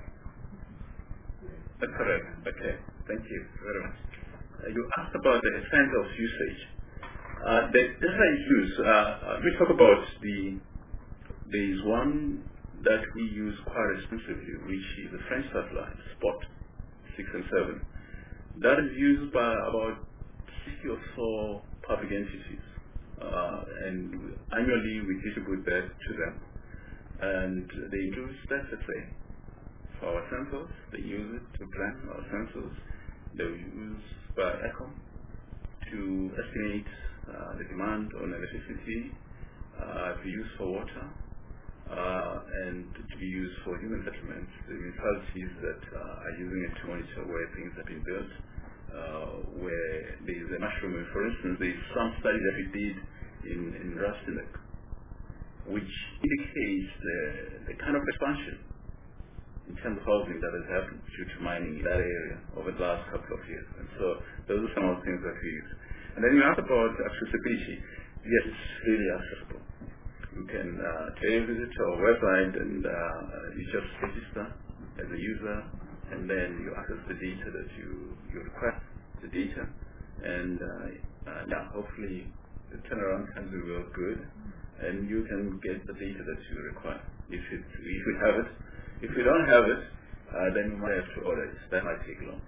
That's correct. Okay. Thank you very much. Uh, you asked about the extent of usage. Uh, the data is used. Uh, we talk about the, there is one that we use quite extensively, which is the French satellite, Spot six and seven. That is used by about sixty or so public entities. Uh, and annually we distribute that to them. And they use that S A for our sensors. They use it to plan our sensors. They use by ECOM to estimate uh, the demand on electricity, uh, to use for water, uh, and to be used for human settlements. The municipalities that uh, are using it to monitor where things have been built, uh, where there is a mushroom. For instance, there is some study that we did in, in Rustenburg, which indicates the, the kind of expansion in terms of housing that has happened due to mining in that area over the last couple of years. And so those are some of the things that we use. And then you asked about accessibility. Yes, it's really accessible. You can uh, visit our website and uh, you just register as a user, and then you access the data that you, you request, the data, and uh, uh, yeah, hopefully the turnaround times will be good, and you can get the data that you require if, it, if we have it. If we don't have it, uh, then we might have to order it. That might take long.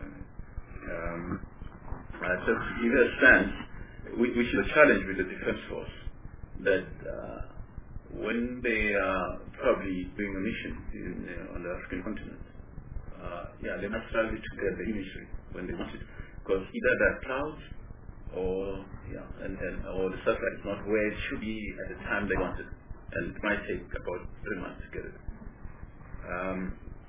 Um, uh, so to give you a sense, which is a challenge with the Defense Force, that uh, when they are probably doing a mission in, uh, on the African continent, uh, yeah, they must struggle to get the imagery when they want it, because either there are clouds, or yeah, and, and or the satellite is not where it should be at the time they want it, and it might take about three months to get it. Um,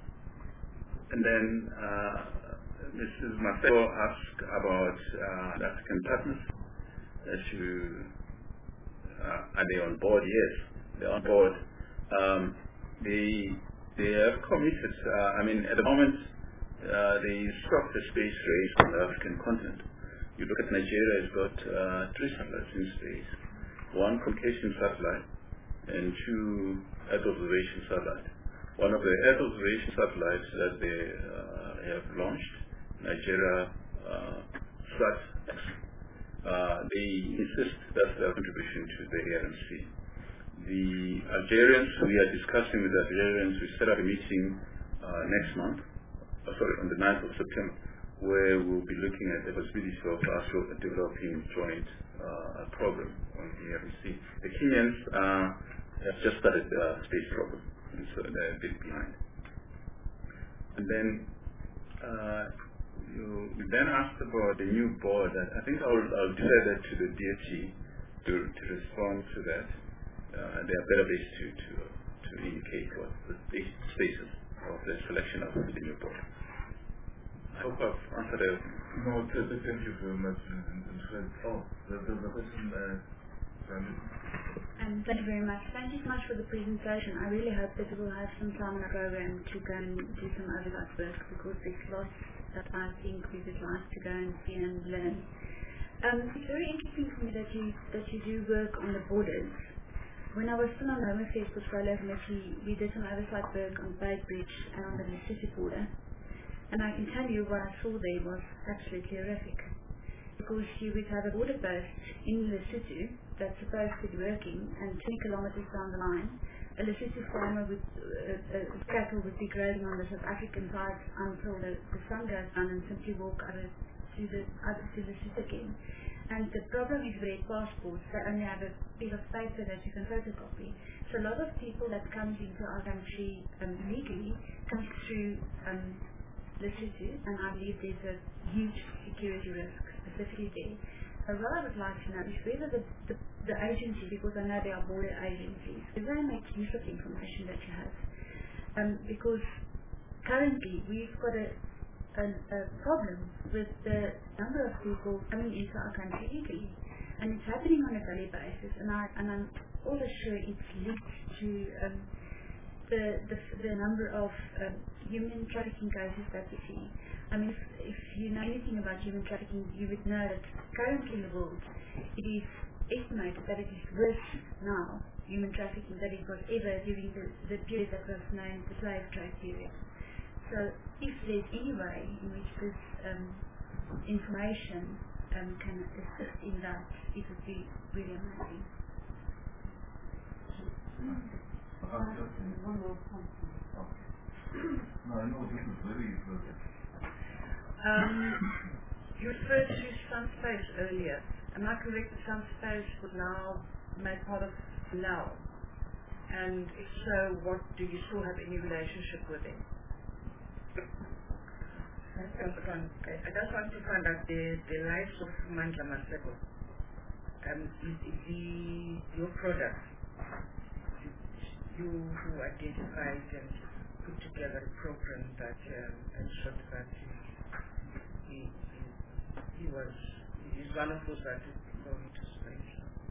and then uh, Missus Marcelo asked about uh, the African partners that you uh, are they on board? Yes, they're on board. Um, they they have committed. Uh, I mean, at the moment, uh, they stopped the space race on the African continent. You look at Nigeria; it's got uh, three satellites in space: one communication satellite and two Earth observation satellites. One of the Earth observation satellites that they uh, have launched, Nigeria uh, SAT-X, uh, they insist that's their contribution to the A R M C. The Algerians, we are discussing with the Algerians, we set up a meeting uh, next month, uh, sorry, on the ninth of September, where we'll be looking at the possibility of also developing joint uh, program on A R M C. The Kenyans uh, have just started the uh, space program, and so they're a bit behind. And then uh, you, you then asked about the new board. I think I'll, I'll defer that to the D F G to, to respond to that. Uh, they are better based to, to, to indicate what the status of the selection of the new board. I hope I've answered everything. No, thank you very much. Oh, there's a question there. Um, thank you very much. Thank you so much for the presentation. I really hope that we will have some time in our program to go and do some oversight work, because there's lots that I think we would like to go and see and learn. Um, it's very interesting for me that you that you do work on the borders. When I was still on the Home Affairs portfolio committee, we did some oversight work on Beitbridge and on the Lesotho border. And I can tell you what I saw there was absolutely horrific. Because you would have a border post in Lesotho that's supposed to be working, and twenty kilometers down the line, a Lesotho farmer with uh, uh, cattle would be grazing on the South African side until the, the sun goes down and simply walk over to the other to Lesotho again. And the problem is red passports, they only have a piece of paper that you can photocopy. So a lot of people that comes into our country um, legally comes through um, Lesotho, and I believe there's a huge security risk specifically there. So what I would like to know is whether the, the, the agency, because I know there are border agencies, do they make use of the information that you have? Um, because currently we've got a, a, a problem with the number of people coming into our country illegally, and it's happening on a daily basis, and, I, and I'm almost sure it's linked to um, the, the, the number of um, human trafficking cases that we see. I mean, if, if you know anything about human trafficking, you would know that currently in the world, it is estimated that it is worse now, human trafficking, than it was ever during the, the period that was known the slave trade period. So if there's any way in which this um, information um, can assist in that, it would be really amazing. Uh, one more point. Okay. No, I know this is very interesting. Um, you referred to SunSpace earlier. Am I correct that SunSpace was now made part of now? And if so, what do you still have any relationship with them? I just want to find out the, the lives of Mandla Maseko. Um, is, is the, your product, you who identified and put together a program that um, ensured that he, he, he was is one of those that is going to space.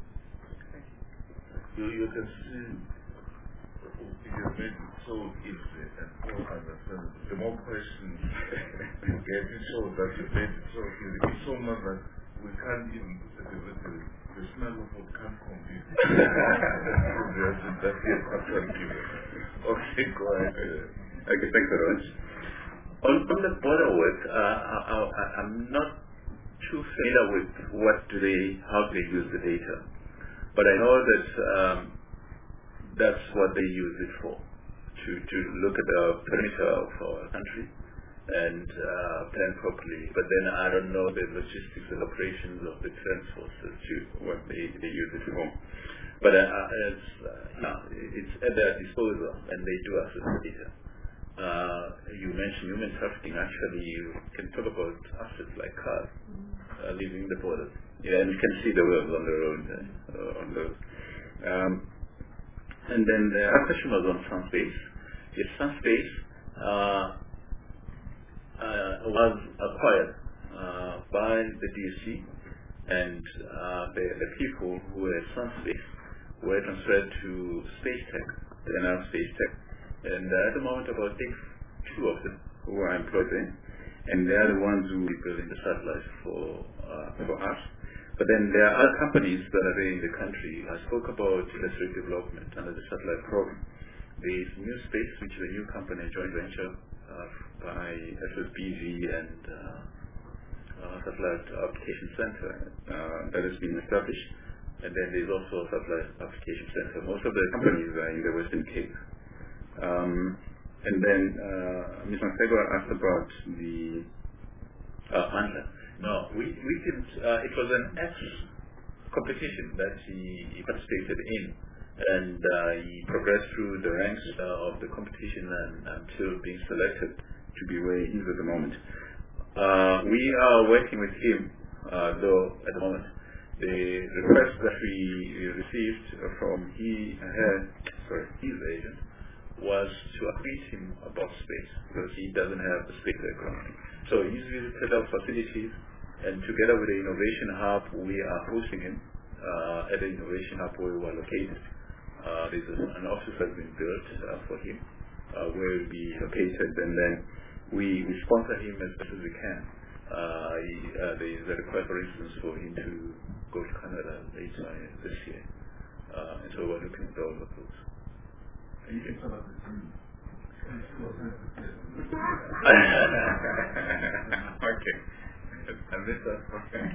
You, you can see you made it so easy and so understandable. The more questions you get, it shows that you made it so easy. It's so much that we can't even put it in the smell of what can't compete. That's it, absolutely. Okay, go ahead. Okay, thanks very much. On, on the border work, uh, I, I, I'm not too familiar with what do they, how do they use the data. But I know that um, that's what they use it for, to, to look at the perimeter of our country and uh, plan properly. But then I don't know the logistics and operations of the defense forces, to what they, they use it for. But uh, as, uh, no, it's at their disposal, and they do access the data. Uh, you mentioned human trafficking. Actually, you can talk about assets like cars uh, leaving the borders. Yeah, and you can see the wheels on the road. Uh, on those. Um, and then the other question was on SunSpace. Yes, SunSpace uh, uh, was acquired uh, by the D S C, and uh, the, the people who were at SunSpace were transferred to Space Tech, they are now Space Tech. And uh, at the moment, about two of them who are employed there, and they are the ones who are building the satellites for uh, for us. But then there are other companies that are there in the country. I spoke about industrial development under the satellite program. There is New Space, which is a new company, a joint venture uh, by S S B V and uh, uh, Satellite Application Center uh, that has been established. And then there's also a Satellite Application Center. Most of the companies are in the Western Cape. Um, and then uh, Miz Masego asked about the uh, ANDLA. No, we, we didn't. Uh, it was an X competition that he, he participated in, and uh, he progressed through the ranks uh, of the competition and, until being selected to be where he is at the moment. Uh, we are working with him, uh, though at the moment. The request that we received from he, her, sorry, his agent was to acquaint him about space, because he doesn't have the space background. So he's visited our facilities, and together with the Innovation Hub, we are hosting him uh, at the Innovation Hub where we are located. Uh, there's an office that's been built uh, for him, uh, where he'll be located, and then we, we sponsor him as best as we can. Uh, he, uh, there is a request, for instance, for him to go to Canada later this year. Uh, and so we're looking at all of those. Thank you. Okay. I missed that. Okay.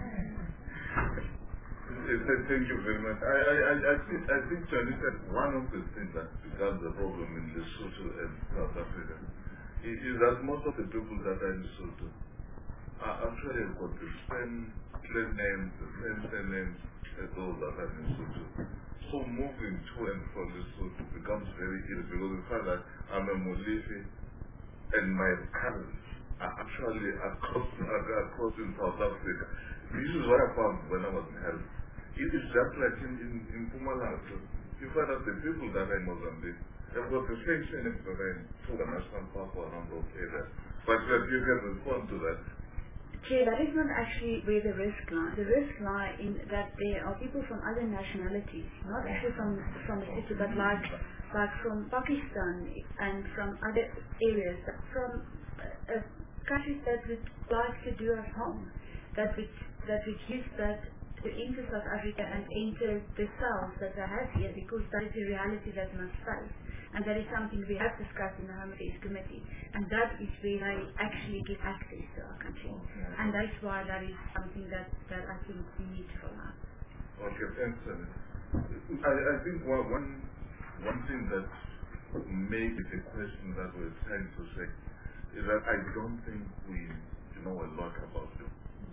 Thank you very much. I, I, I, I think, I think to understand one of the things that becomes the problem in Lesotho and South Africa is, is that most of the people that are in Lesotho are actually got the same clan names, the same surnames as those that are in Lesotho. So moving to and from Lesotho becomes very easy, because the fact that I'm a Molifi and my cousins are actually across, across in South Africa. This is what I found when I was in health. It is just like in, in, in Mpumalanga. You find that the people that are in Mozambique have got the same surnames that are in the National Park or around those areas. But that you can respond to that. Chair, that is not actually where the risk lies. The risk lies in that there are people from other nationalities, not actually from from the city, but like like from Pakistan and from other areas, from uh, uh, countries that would like to do us harm, that would that would use that to enter South Africa and enter the cells that they have here, because that is the reality that we must face. And that is something we have discussed in the Home Affairs Committee. And that is where they actually get access to our country. Okay. And that's why that is something that, that I think we need to follow up. Okay, thanks. I, I think one, one, one thing that may be the question that we're trying to say is that I don't think we know a lot about you.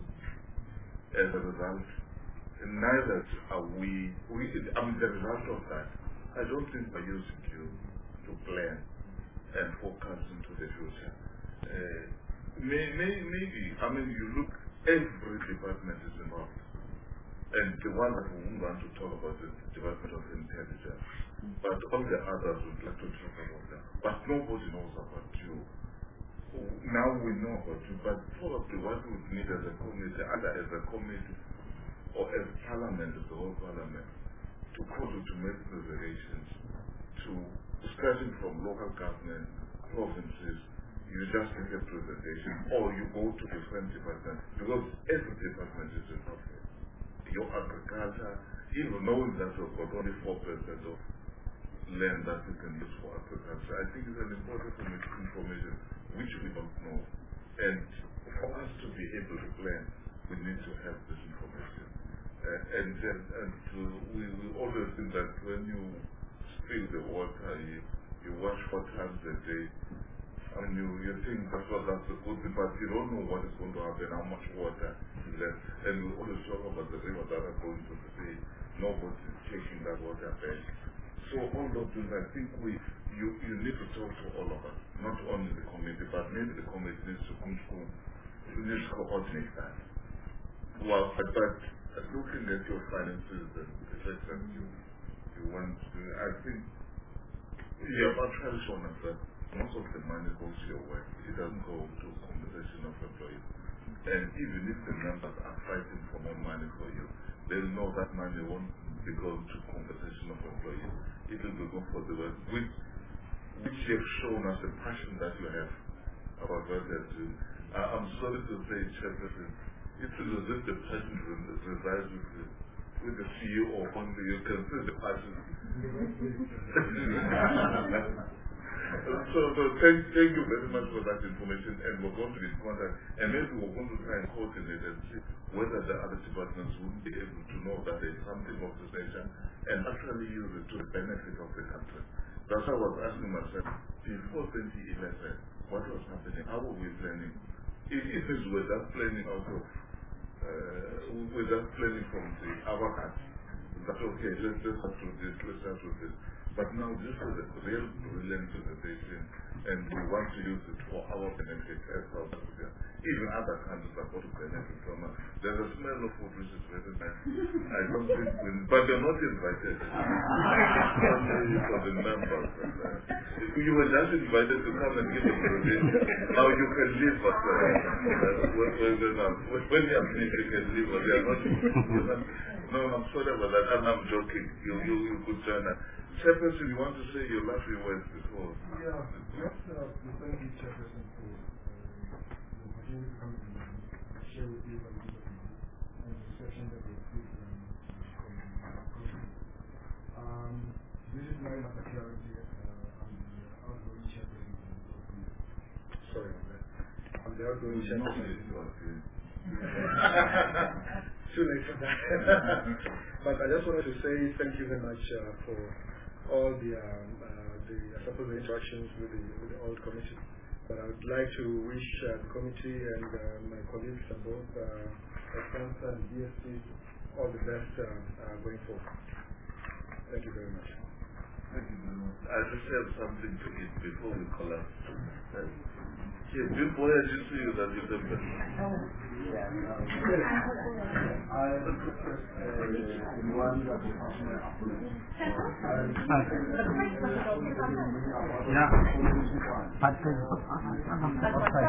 As a result, neither are we, we I mean, the result of that, I don't think we're using you to plan and focus into the future. Uh, may, may, maybe, I mean, you look, every department is involved. And the one that we want to talk about is the Department of Intelligence. But all the others would like to talk about that. But nobody knows about you. Now we know about you, but probably what we would need as a committee, either as a committee or as Parliament, as the whole Parliament, to call you to make reservations, to starting from local government, provinces, you just make a presentation, or you go to different departments, because every department is involved. Your agriculture, even knowing that you've got only four percent of land that you can use for agriculture, I think is an important information which we don't know. And for us to be able to plan, we need to have this information. Uh, and then, and to, we, we always think that when you spill the water, you, you wash four times a day. I mean, you, you think that's what that's a good thing, but you don't know what is going to happen, how much water is left. And we always talk about the river that are going to the sea. Nobody is taking that water back. So all of these, I think we, you, you need to talk to all of us, not only the committee, but maybe the committee needs to come to, needs to coordinate that. Well, but, but looking at your finances and the fact that you, you want to, I think you have actually shown us that most of the money goes your way. It doesn't go to compensation of employees. And even if the members are fighting for more money for you, they'll know that money won't be going to compensation of employees. It will be good for the work, which, which you have shown us the passion that you have about what you are doing. Uh, I'm sorry to say, Chairperson, it's as if the passion resides with the, with the C E O only. You can see the passion. So, so thank, thank you very much for that information, and we're going to be in contact, and maybe we're going to try and coordinate and see whether the other departments would be able to know that there's something of this nature and actually use it to the benefit of the country. That's why I was asking myself, before twenty eleven, what was happening? How were we planning? If it is with that planning out of, uh, with that planning from the our hand, that okay, let's just have to do this, let's have to do this. But now this is a real brilliant presentation, and we want to use it for our benefit as South Africa. Even other countries are going to benefit from it. There's a smell of food which is very nice. I don't think, we, but they're not invited. Only for the members. And, uh, you were just invited to come and give a presentation. Now you can leave us. Uh, uh, when, when, when, when you are finished, you can leave us. They are not, not, no, I'm sorry about that. I'm, I'm joking. You, you, you could join us. Chairperson, you want to say your last few words before? Yeah, just uh, to thank you, Chairperson, for uh, the opportunity to come and share with you a little bit on the reception that we received um, from the company. Um, this is my particularity. Uh, I'm the outgoing Chairperson of the company. Sorry about that. I'm the outgoing Chairperson. Too late for that. But I just wanted to say thank you very much uh, for all the, um, uh, the I suppose the interactions with the, with the old committee. But I would like to wish uh, the committee and uh, my colleagues at both uh, Expansa and D S P all the best uh, uh, going forward. Thank you very much. Thank you very much. I just have something to eat before we collapse. Uh, yeah, before I just see you that you can best. Yeah, no. I the one that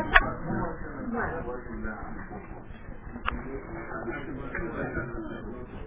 yeah, but